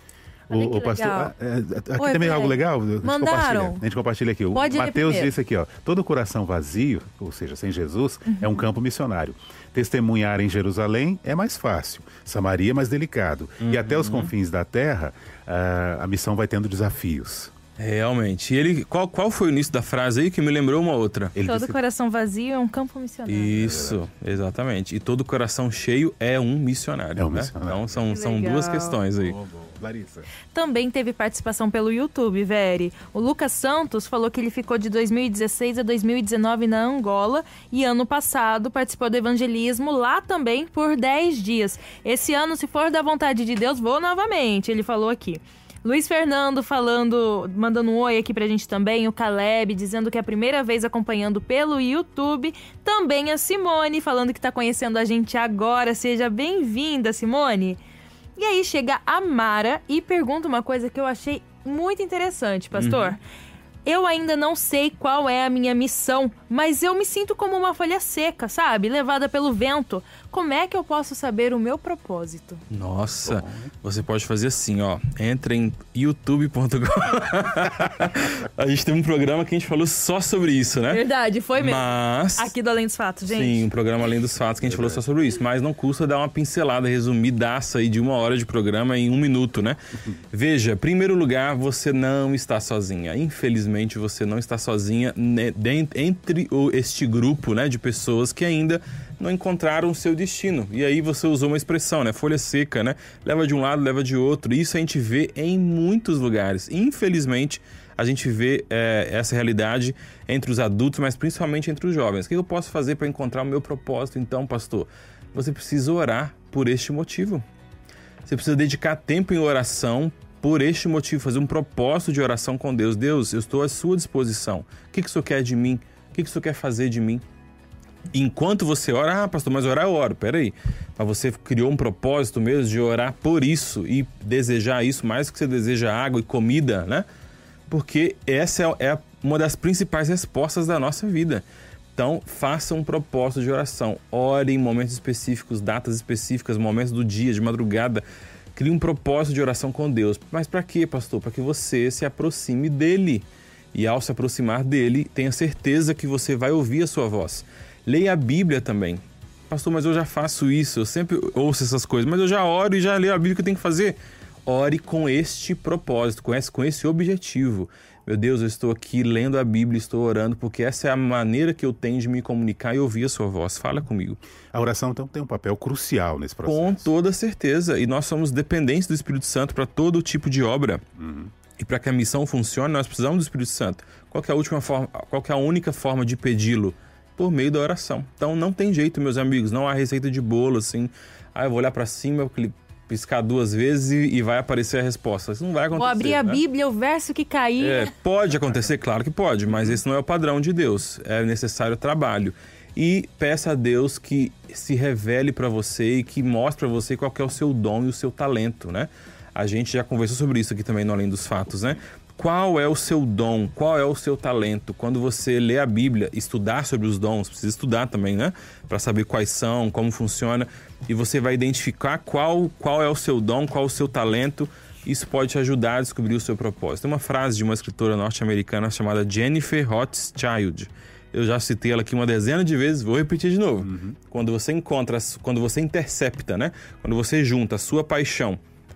Olha O, que o pastor, legal. ah, é, aqui Oi, também é Fred. algo legal. A gente Mandaram. compartilha. A gente compartilha aqui. O Pode ler Mateus primeiro. disse aqui, ó, todo coração vazio, ou seja, sem Jesus, Uhum. é um campo missionário. Testemunhar em Jerusalém é mais fácil, Samaria é mais delicado. Uhum. E até os confins da terra, ah, a missão vai tendo desafios. Realmente. E ele, qual, qual foi o início da frase aí que me lembrou uma outra? Ele Todo disse, coração vazio é um campo missionário. Isso, exatamente. E todo coração cheio é um missionário. É um né? missionário. Então são, Que são legal. duas questões aí. "Oh, bom, Larissa. Também teve participação pelo YouTube, Veri. O Lucas Santos falou que ele ficou de dois mil e dezesseis a dois mil e dezenove na Angola e ano passado participou do evangelismo lá também por dez dias. Esse ano, se for da vontade de Deus, vou novamente, ele falou aqui. Luiz Fernando falando, mandando um oi aqui pra gente também, o Caleb dizendo que é a primeira vez acompanhando pelo YouTube, também a Simone falando que tá conhecendo a gente agora, seja bem-vinda, Simone. E aí chega a Mara e pergunta uma coisa que eu achei muito interessante, pastor. Eu ainda não sei qual é a minha missão, mas eu me sinto como uma folha seca, sabe? Levada pelo vento. Como é que eu posso saber o meu propósito? Nossa, você pode fazer assim, ó. Entra em youtube ponto com. A gente tem um programa que a gente falou só sobre isso, né? Verdade, foi mesmo. Mas... Aqui do Além dos Fatos, gente. Sim, um programa Além dos Fatos que a gente falou só sobre isso. Mas não custa dar uma pincelada resumidaça aí de uma hora de programa em um minuto, né? Veja, primeiro lugar, você não está sozinha. Infelizmente, você não está sozinha né, dentro, entre o, este grupo né, de pessoas que ainda não encontraram o seu destino. E aí você usou uma expressão, né? Folha seca, né? Leva de um lado, leva de outro. Isso a gente vê em muitos lugares. Infelizmente, a gente vê é, essa realidade entre os adultos, mas principalmente entre os jovens. O que eu posso fazer para encontrar o meu propósito, então, pastor? Você precisa orar por este motivo. Você precisa dedicar tempo em oração por este motivo, fazer um propósito de oração com Deus. Deus, eu estou à sua disposição. O que, que o Senhor quer de mim? O que, que o Senhor quer fazer de mim? Enquanto você ora, ah, pastor, mas orar eu oro. Peraí, mas você criou um propósito mesmo de orar por isso e desejar isso mais do que você deseja água e comida, né? Porque essa é, é uma das principais respostas da nossa vida. Então, faça um propósito de oração. Ore em momentos específicos, datas específicas, momentos do dia, de madrugada. Crie um propósito de oração com Deus. Mas para quê, pastor? Para que você se aproxime dele. E ao se aproximar dele, tenha certeza que você vai ouvir a sua voz. Leia a Bíblia também. Pastor, mas eu já faço isso, eu sempre ouço essas coisas, mas eu já oro e já leio a Bíblia que eu tenho que fazer. Ore com este propósito, com esse, com esse objetivo. Meu Deus, eu estou aqui lendo a Bíblia, estou orando, porque essa é a maneira que eu tenho de me comunicar e ouvir a sua voz. Fala comigo. A oração, então, tem um papel crucial nesse processo. Com toda certeza. E nós somos dependentes do Espírito Santo para todo tipo de obra. Uhum. E para que a missão funcione, nós precisamos do Espírito Santo. Qual que é a última forma, qual que é a única forma de pedi-lo? Por meio da oração. Então não tem jeito, meus amigos, não há receita de bolo assim. Ah, eu vou olhar para cima, piscar duas vezes e, e vai aparecer a resposta. Isso não vai acontecer. Vou abrir a né? Bíblia, o verso que cair. É, pode acontecer, claro que pode, mas esse não é o padrão de Deus. É necessário trabalho. E peça a Deus que se revele para você e que mostre para você qual que é o seu dom e o seu talento, né? A gente já conversou sobre isso aqui também no Além dos Fatos, né? Qual é o seu dom? Qual é o seu talento? Quando você lê a Bíblia, estudar sobre os dons, precisa estudar também, né? Para saber quais são, como funciona. E você vai identificar qual, qual é o seu dom, qual é o seu talento. Isso pode te ajudar a descobrir o seu propósito. Tem uma frase de uma escritora norte-americana chamada Jennifer Rothschild. Eu já citei ela aqui uma dezena de vezes, vou repetir de novo. Uhum. Quando você encontra, quando você intercepta, né? Quando você junta a sua paixão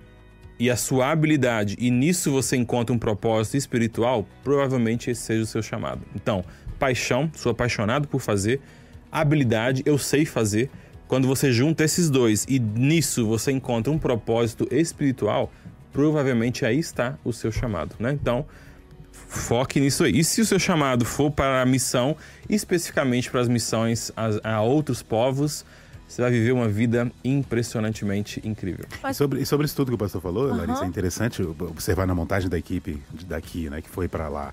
e a sua habilidade, e nisso você encontra um propósito espiritual, provavelmente esse seja o seu chamado. Então, paixão, sou apaixonado por fazer, habilidade, eu sei fazer. Quando você junta esses dois e nisso você encontra um propósito espiritual, provavelmente aí está o seu chamado, né? Então, foque nisso aí. E se o seu chamado for para a missão, especificamente para as missões a, a outros povos, você vai viver uma vida impressionantemente incrível. E sobre, e sobre isso tudo que o pastor falou, uhum. Larissa, é interessante observar na montagem da equipe daqui, né, que foi para lá.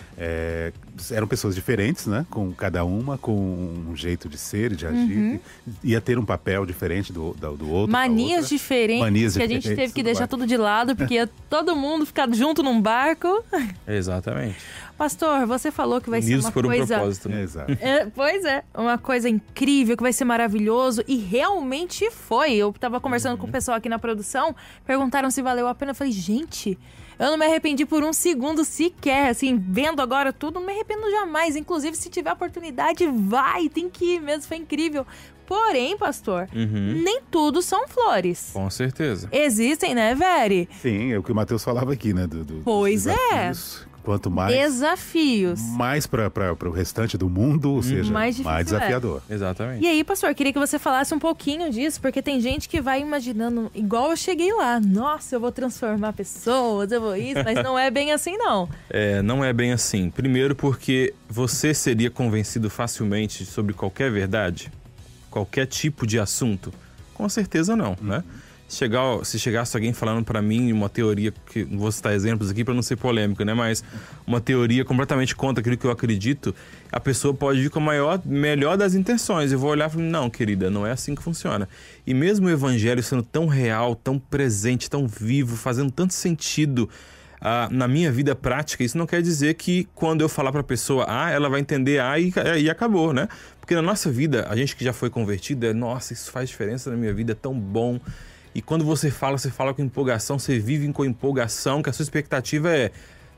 É, eram pessoas diferentes, né? Com cada uma, com um jeito de ser e de agir. Uhum. Ia ter um papel diferente do, do, do outro. Manias diferentes, Manias que diferentes, a gente teve que deixar vai. tudo de lado, porque ia todo mundo ficar junto num barco. Exatamente. Pastor, você falou que vai Unidos ser uma por um coisa... propósito, né? Exato. É, pois é, uma coisa incrível, que vai ser maravilhoso, e realmente foi. Eu tava conversando uhum. com o pessoal aqui na produção, perguntaram se valeu a pena. Eu falei, gente, eu não me arrependi por um segundo sequer. Assim, vendo agora tudo, não me arrependo jamais. Inclusive, se tiver oportunidade, vai, tem que ir mesmo, foi incrível. Porém, pastor, uhum. nem tudo são flores. Com certeza. Existem, né, Veri? Sim, é o que o Matheus falava aqui, né? Do, do, pois é. Quanto mais... Desafios. Mais para o restante do mundo, ou seja, mais, mais desafiador. É. Exatamente. E aí, pastor, eu queria que você falasse um pouquinho disso, porque tem gente que vai imaginando, igual eu cheguei lá, nossa, eu vou transformar pessoas, eu vou isso, mas não é bem assim, não. É, não é bem assim. Primeiro porque você seria convencido facilmente sobre qualquer verdade? Qualquer tipo de assunto? Com certeza não, uhum. né? Chegar, se chegasse alguém falando para mim uma teoria, que não vou citar exemplos aqui para não ser polêmico, né? Mas uma teoria completamente contra aquilo que eu acredito, a pessoa pode vir com a maior, melhor das intenções. Eu vou olhar e falar, não, querida, não é assim que funciona. E mesmo o evangelho sendo tão real, tão presente, tão vivo, fazendo tanto sentido uh, na minha vida prática, isso não quer dizer que quando eu falar para a pessoa A, ela vai entender A e, e acabou, né? Porque na nossa vida, a gente que já foi convertido, é, nossa, isso faz diferença na minha vida, é tão bom. E quando você fala, você fala com empolgação, você vive com empolgação, que a sua expectativa é...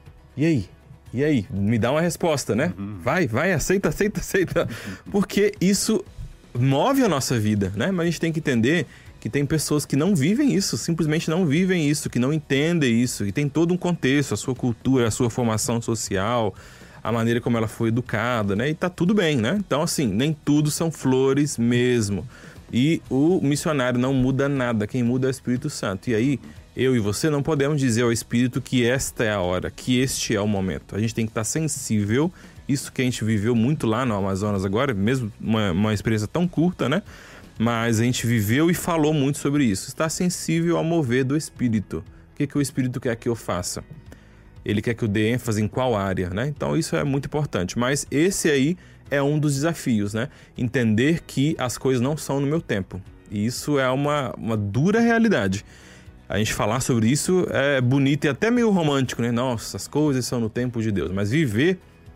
E aí? E aí? Me dá uma resposta, né? Uhum. Vai, vai, aceita, aceita, aceita. Porque isso move a nossa vida, né? Mas a gente tem que entender que tem pessoas que não vivem isso, simplesmente não vivem isso, que não entendem isso, que tem todo um contexto, a sua cultura, a sua formação social, a maneira como ela foi educada, né? E tá tudo bem, né? Então, assim, nem tudo são flores mesmo. E o missionário não muda nada, quem muda é o Espírito Santo. E aí, eu e você não podemos dizer ao Espírito que esta é a hora, que este é o momento. A gente tem que estar sensível, isso que a gente viveu muito lá no Amazonas agora, mesmo uma, uma experiência tão curta, né? Mas a gente viveu e falou muito sobre isso. Estar sensível ao mover do Espírito. O que, que o Espírito quer que eu faça? Ele quer que eu dê ênfase em qual área, né? Então isso é muito importante. Mas esse aí é um dos desafios, né? Entender que as coisas não são no meu tempo. E isso é uma, uma dura realidade. A gente falar sobre isso é bonito e até meio romântico, né? Nossa, as coisas são no tempo de Deus. Mas viver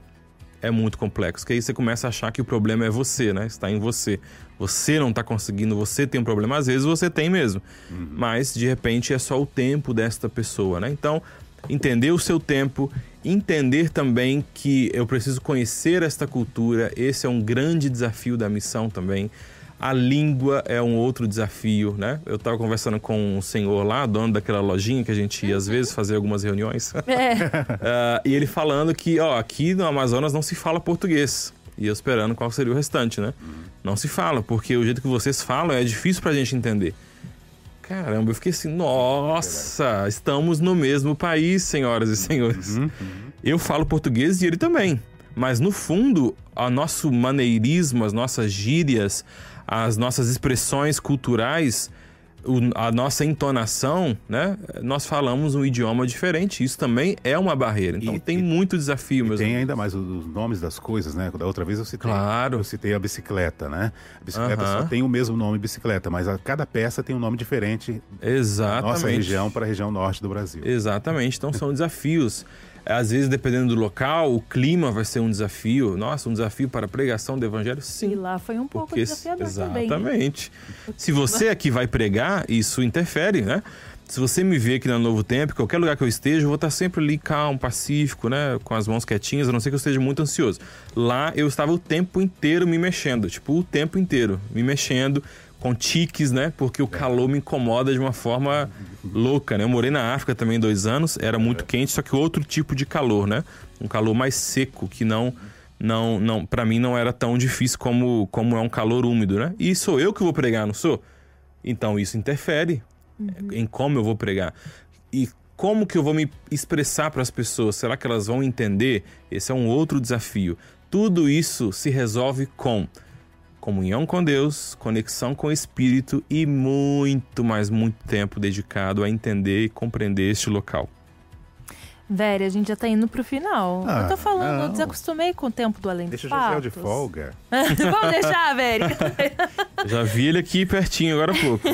é muito complexo. Porque aí você começa a achar que o problema é você, né? Está em você. Você não está conseguindo, você tem um problema. Às vezes você tem mesmo. Uhum. Mas, de repente, é só o tempo desta pessoa, né? Então, entender o seu tempo, entender também que eu preciso conhecer esta cultura, esse é um grande desafio da missão também. A língua é um outro desafio, né? Eu estava conversando com um senhor lá, dono daquela lojinha que a gente ia às vezes fazer algumas reuniões. É. uh, e ele falando que, ó, aqui no Amazonas não se fala português. E eu esperando qual seria o restante, né? Não se fala, porque o jeito que vocês falam é difícil pra gente entender. Caramba, eu fiquei assim, nossa, estamos no mesmo país, senhoras e senhores. Uhum, uhum. Eu falo português e ele também. Mas, no fundo, o nosso maneirismo, as nossas gírias, as nossas expressões culturais, a nossa entonação, né? Nós falamos um idioma diferente. Isso também é uma barreira. Então, e, tem e, muito desafio, meus Tem amigos. ainda mais os nomes das coisas, né? Da outra vez eu citei, claro. eu citei a bicicleta, né? A bicicleta uh-huh. só tem o mesmo nome bicicleta, mas a, cada peça tem um nome diferente. Exatamente. Da nossa região para a região norte do Brasil. Exatamente. Então, são desafios. Às vezes, dependendo do local, o clima vai ser um desafio. Nossa, um desafio para a pregação do evangelho? Sim. E lá foi um pouco porque, desafiador exatamente. também. Exatamente. Se você aqui vai pregar, isso interfere, né? Se você me vê aqui no Novo Tempo, qualquer lugar que eu esteja, eu vou estar sempre ali calmo, pacífico, né? Com as mãos quietinhas, a não ser que eu esteja muito ansioso. Lá, eu estava o tempo inteiro me mexendo. Tipo, o tempo inteiro me mexendo, com tiques, né? Porque o calor me incomoda de uma forma louca, né? Eu morei na África também dois anos, era muito quente, só que outro tipo de calor, né? Um calor mais seco, que não, não, não, para mim não era tão difícil como, como é um calor úmido, né? E sou eu que vou pregar, não sou? Então isso interfere uhum. em como eu vou pregar. E como que eu vou me expressar para as pessoas? Será que elas vão entender? Esse é um outro desafio. Tudo isso se resolve com comunhão com Deus, conexão com o Espírito e muito, mas muito tempo dedicado a entender e compreender este local. Véri, a gente já tá indo pro final. Ah, eu tô falando, não. eu desacostumei com o tempo do Além Deixa dos o José Fatos. de folga. Vamos deixar, Véri. Já vi ele aqui pertinho agora há pouco.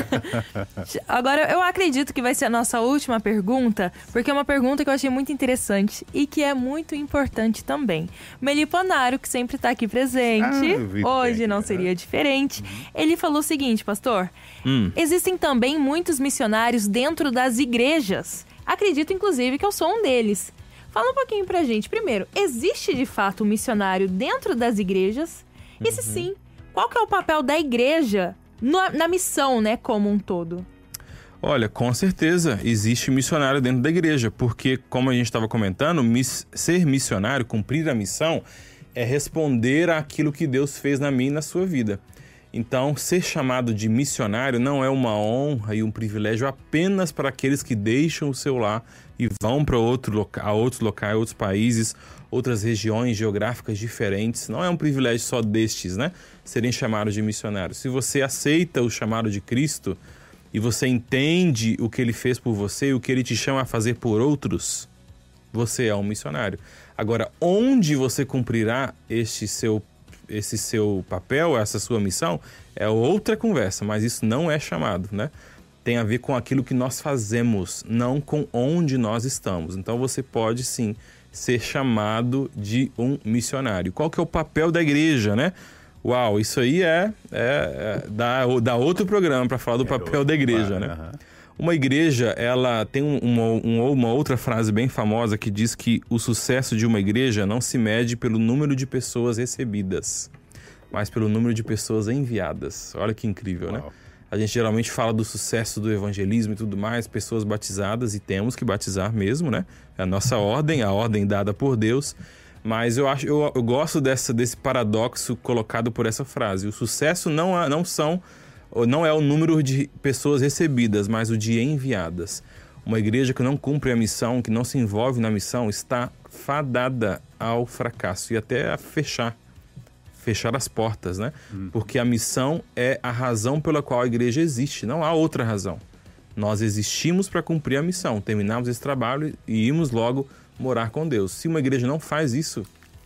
Agora, eu acredito que vai ser a nossa última pergunta, porque é uma pergunta que eu achei muito interessante e que é muito importante também. Meliponário, que sempre tá aqui presente, Ah, eu vi hoje bem, não né? seria diferente, ele falou o seguinte, pastor, Hum. existem também muitos missionários dentro das igrejas. Acredito, inclusive, que eu sou um deles. Fala um pouquinho pra gente. Primeiro, existe de fato um missionário dentro das igrejas? E se sim, qual que é o papel da igreja na, na missão, né, como um todo? Olha, com certeza existe missionário dentro da igreja, porque, como a gente estava comentando, miss- ser missionário, cumprir a missão, é responder àquilo que Deus fez na minha e na sua vida. Então, ser chamado de missionário não é uma honra e um privilégio apenas para aqueles que deixam o seu lar e vão para outro loca- a outros locais, outros países, outras regiões geográficas diferentes. Não é um privilégio só destes, né? Serem chamados de missionários. Se você aceita o chamado de Cristo e você entende o que Ele fez por você e o que Ele te chama a fazer por outros, você é um missionário. Agora, onde você cumprirá este seu esse seu papel, essa sua missão, é outra conversa, mas isso não é chamado, né? Tem a ver com aquilo que nós fazemos, não com onde nós estamos. Então você pode sim ser chamado de um missionário. Qual que é o papel da igreja, né? Uau, isso aí é, é, é dá, dá outro programa para falar do É papel outro, da igreja, claro, né? aham. Uma igreja, ela tem um- uma, um- uma outra frase bem famosa que diz que o sucesso de uma igreja não se mede pelo número de pessoas recebidas, mas pelo número de pessoas enviadas. Olha que incrível, né? Uau. A gente geralmente fala do sucesso do evangelismo e tudo mais, pessoas batizadas, e temos que batizar mesmo, né? É a nossa ordem, a ordem dada por Deus. Mas eu, acho, eu, eu gosto dessa, desse paradoxo colocado por essa frase. O sucesso não, é- não são... Não é o número de pessoas recebidas, mas o de enviadas. Uma igreja que não cumpre a missão, que não se envolve na missão, está fadada ao fracasso e até a fechar. Fechar as portas, né? Porque a missão é a razão pela qual a igreja existe, não há outra razão. Nós existimos para cumprir a missão, terminamos esse trabalho e irmos logo morar com Deus. Se uma igreja não faz isso,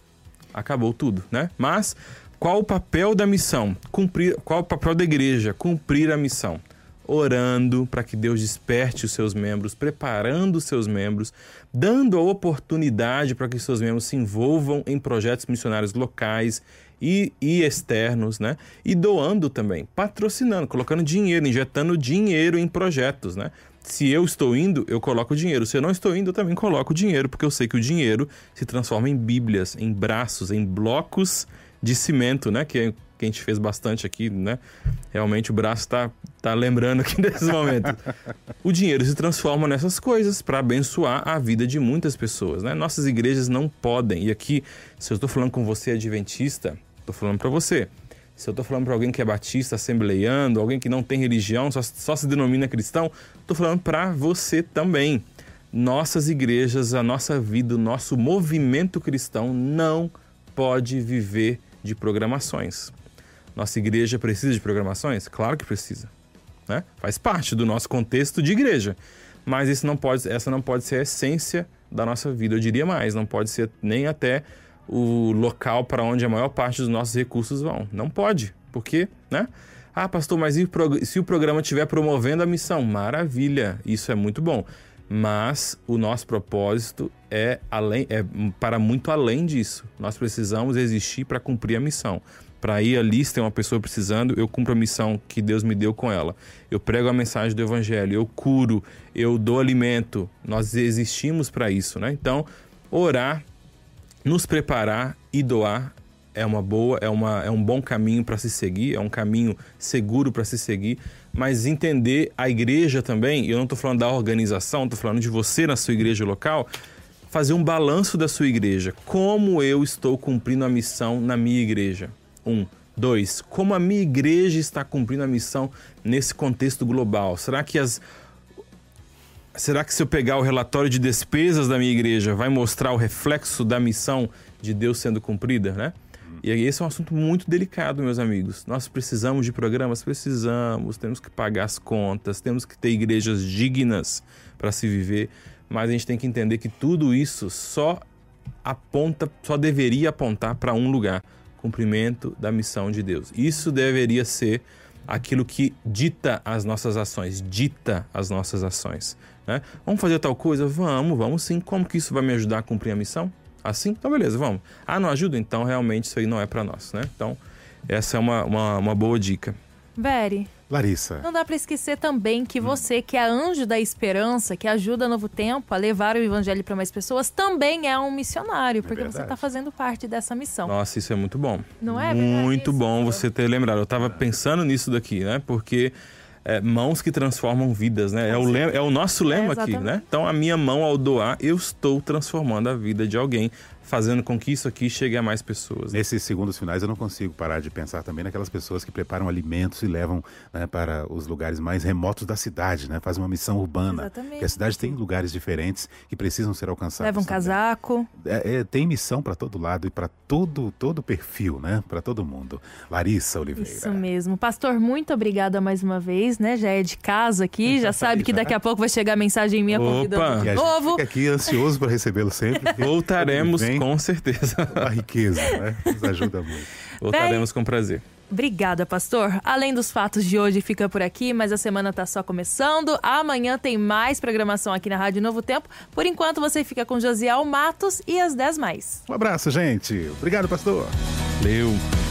acabou tudo, né? Mas... qual o papel da missão? Cumprir, qual o papel da igreja? Cumprir a missão. Orando para que Deus desperte os seus membros, preparando os seus membros, dando a oportunidade para que seus membros se envolvam em projetos missionários locais e, e externos, né? E doando também, patrocinando, colocando dinheiro, injetando dinheiro em projetos, né? Se eu estou indo, eu coloco dinheiro. Se eu não estou indo, eu também coloco dinheiro, porque eu sei que o dinheiro se transforma em bíblias, em braços, em blocos de cimento, né? Que, que a gente fez bastante aqui, né? Realmente o braço está tá lembrando aqui nesse momento. O dinheiro se transforma nessas coisas para abençoar a vida de muitas pessoas, né? Nossas igrejas não podem. E aqui, se eu estou falando com você adventista, estou falando para você. Se eu estou falando para alguém que é batista, assembleiando, alguém que não tem religião, só, só se denomina cristão, estou falando para você também. Nossas igrejas, a nossa vida, o nosso movimento cristão não pode viver de programações. Nossa igreja precisa de programações? Claro que precisa, né? Faz parte do nosso contexto de igreja. Mas isso não pode, essa não pode ser a essência da nossa vida. Eu diria mais, não pode ser nem até o local para onde a maior parte dos nossos recursos vão. Não pode. Por quê? Né? Ah, pastor, mas e se o programa estiver promovendo a missão? Maravilha, isso é muito bom. Mas o nosso propósito é, além, é para muito além disso. Nós precisamos existir para cumprir a missão. Para ir ali, se tem uma pessoa precisando, eu cumpro a missão que Deus me deu com ela. Eu prego a mensagem do Evangelho, eu curo, eu dou alimento. Nós existimos para isso, né? Então, orar, nos preparar e doar é uma boa, é, uma, é um bom caminho para se seguir, é um caminho seguro para se seguir, mas entender a igreja também, eu não estou falando da organização, estou falando de você na sua igreja local, fazer um balanço da sua igreja. Como eu estou cumprindo a missão na minha igreja? Um. Dois. Como a minha igreja está cumprindo a missão nesse contexto global? Será que as... Será que se eu pegar o relatório de despesas da minha igreja vai mostrar o reflexo da missão de Deus sendo cumprida, né? E esse é um assunto muito delicado, meus amigos. Nós precisamos de programas? Precisamos. Temos que pagar as contas, temos que ter igrejas dignas para se viver. mas a gente tem que entender que tudo isso só aponta, só deveria apontar para um lugar: cumprimento da missão de Deus. Isso deveria ser aquilo que dita as nossas ações, dita as nossas ações, né? Vamos fazer tal coisa? Vamos, vamos sim. Como que isso vai me ajudar a cumprir a missão? Assim? Então beleza, vamos. Ah, não ajuda? Então realmente isso aí não é para nós, né? Então essa é uma, uma, uma boa dica. Very, Larissa. não dá para esquecer também que você, que é anjo da esperança, que ajuda Novo Tempo a levar o evangelho para mais pessoas, também é um missionário, porque você está fazendo parte dessa missão. Nossa, isso é muito bom. Não é? Muito Isso. bom você ter lembrado. Eu estava pensando nisso daqui, né? Porque é, mãos que transformam vidas, né? É o, lema, é o nosso lema É, aqui, né? Então a minha mão ao doar, eu estou transformando a vida de alguém, fazendo com que isso aqui chegue a mais pessoas. Nesses segundos finais eu não consigo parar de pensar também naquelas pessoas que preparam alimentos e levam, né, para os lugares mais remotos da cidade, né? Fazem uma missão urbana. Exatamente. Porque a cidade tem lugares diferentes que precisam ser alcançados. Leva um também. casaco. É, é, tem missão para todo lado e para todo todo perfil, né? Para todo mundo. Larissa Oliveira. Isso mesmo. Pastor, muito obrigada mais uma vez, né? Já é de casa aqui, já sabe que daqui a pouco vai chegar a mensagem minha Opa! convidando E de a novo. gente fica aqui ansioso para recebê-lo sempre. Voltaremos Vem com certeza. a riqueza, né? Nos ajuda muito. Voltaremos com prazer. Obrigada, pastor. Além dos fatos de hoje, fica por aqui, mas a semana tá só começando. Amanhã tem mais programação aqui na Rádio Novo Tempo. Por enquanto, você fica com Josiel Matos e as dez mais. Um abraço, gente. Obrigado, pastor. Valeu.